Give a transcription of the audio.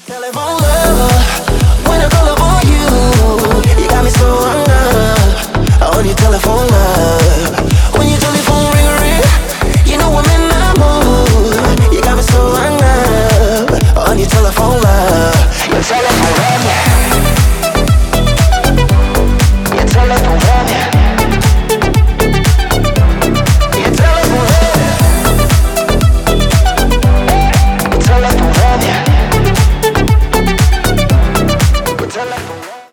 Telephone love, when I call up on you, you got me so hung up on your telephone love. When your telephone ring, you know I'm in the mood. You got me so hung up on your telephone love. Your telephone love.